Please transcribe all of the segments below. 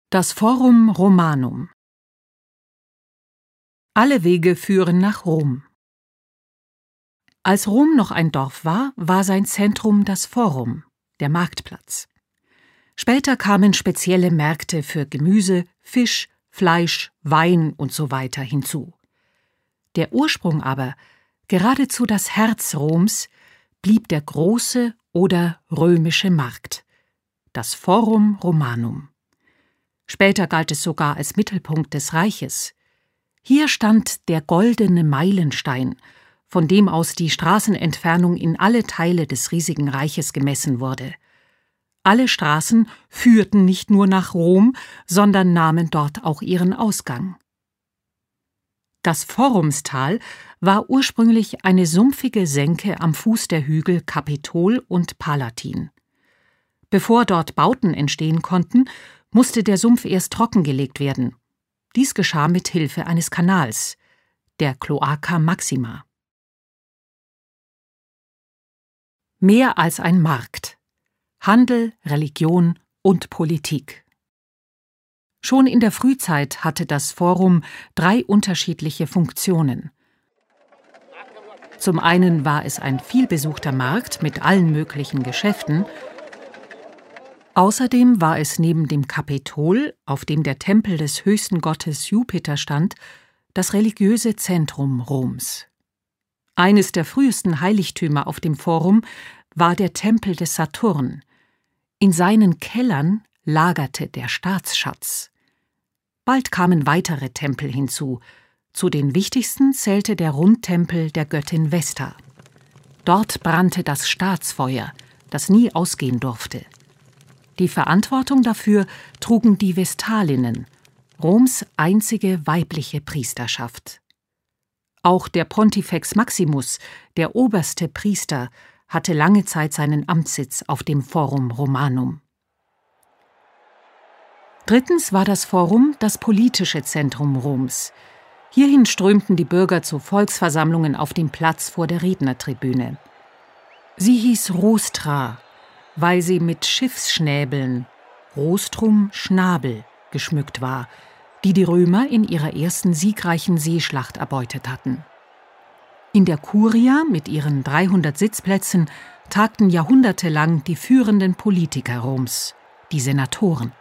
Das Forum Romanum. Alle Wege führen nach Rom. Als Rom noch ein Dorf war, war sein Zentrum das Forum, der Marktplatz. Später kamen spezielle Märkte für Gemüse, Fisch, Fleisch, Wein usw. hinzu. Der Ursprung aber, geradezu das Herz Roms, blieb der große oder römische Markt, das Forum Romanum. Später galt es sogar als Mittelpunkt des Reiches. Hier stand der goldene Meilenstein, von dem aus die Straßenentfernung in alle Teile des riesigen Reiches gemessen wurde. Alle Straßen führten nicht nur nach Rom, sondern nahmen dort auch ihren Ausgang. Das Forumstal war ursprünglich eine sumpfige Senke am Fuß der Hügel Kapitol und Palatin. Bevor dort Bauten entstehen konnten, musste der Sumpf erst trockengelegt werden. Dies geschah mit Hilfe eines Kanals, der Cloaca Maxima. Mehr als ein Markt. Handel, Religion und Politik. Schon in der Frühzeit hatte das Forum 3 unterschiedliche Funktionen. Zum einen war es ein vielbesuchter Markt mit allen möglichen Geschäften. Außerdem war es neben dem Kapitol, auf dem der Tempel des höchsten Gottes Jupiter stand, das religiöse Zentrum Roms. Eines der frühesten Heiligtümer auf dem Forum war der Tempel des Saturn. In seinen Kellern lagerte der Staatsschatz. Bald kamen weitere Tempel hinzu. Zu den wichtigsten zählte der Rundtempel der Göttin Vesta. Dort brannte das Staatsfeuer, das nie ausgehen durfte. Die Verantwortung dafür trugen die Vestalinnen, Roms einzige weibliche Priesterschaft. Auch der Pontifex Maximus, der oberste Priester, hatte lange Zeit seinen Amtssitz auf dem Forum Romanum. Drittens war das Forum das politische Zentrum Roms. Hierhin strömten die Bürger zu Volksversammlungen auf dem Platz vor der Rednertribüne. Sie hieß Rostra, weil sie mit Schiffsschnäbeln, Rostrum Schnabel, geschmückt war, die die Römer in ihrer ersten siegreichen Seeschlacht erbeutet hatten. In der Curia mit ihren 300 Sitzplätzen tagten jahrhundertelang die führenden Politiker Roms, die Senatoren.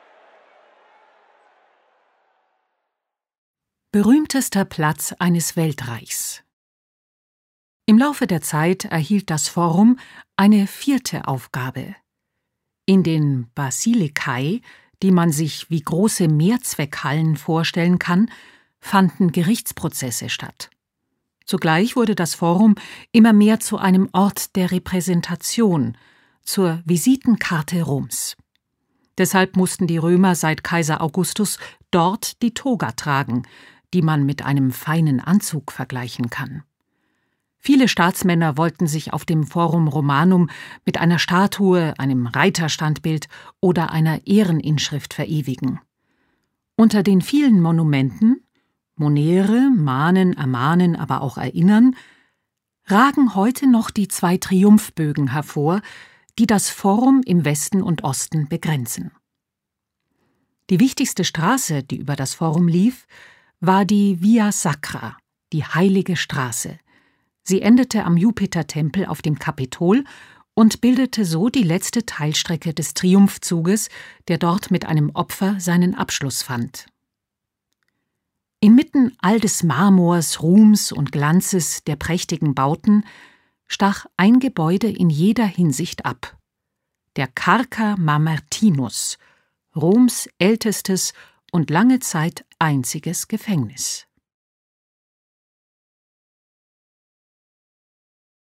Berühmtester Platz eines Weltreichs. Im Laufe der Zeit erhielt das Forum eine 4. Aufgabe. In den Basilikae, die man sich wie große Mehrzweckhallen vorstellen kann, fanden Gerichtsprozesse statt. Zugleich wurde das Forum immer mehr zu einem Ort der Repräsentation, zur Visitenkarte Roms. Deshalb mussten die Römer seit Kaiser Augustus dort die Toga tragen, die man mit einem feinen Anzug vergleichen kann. Viele Staatsmänner wollten sich auf dem Forum Romanum mit einer Statue, einem Reiterstandbild oder einer Ehreninschrift verewigen. Unter den vielen Monumenten, Monere, mahnen, ermahnen, aber auch erinnern, ragen heute noch die 2 Triumphbögen hervor, die das Forum im Westen und Osten begrenzen. Die wichtigste Straße, die über das Forum lief, war die Via Sacra, die Heilige Straße. Sie endete am Jupitertempel auf dem Kapitol und bildete so die letzte Teilstrecke des Triumphzuges, der dort mit einem Opfer seinen Abschluss fand. Inmitten all des Marmors, Ruhms und Glanzes der prächtigen Bauten stach ein Gebäude in jeder Hinsicht ab: der Carcer Mamertinus, Roms ältestes und lange Zeit einziges Gefängnis.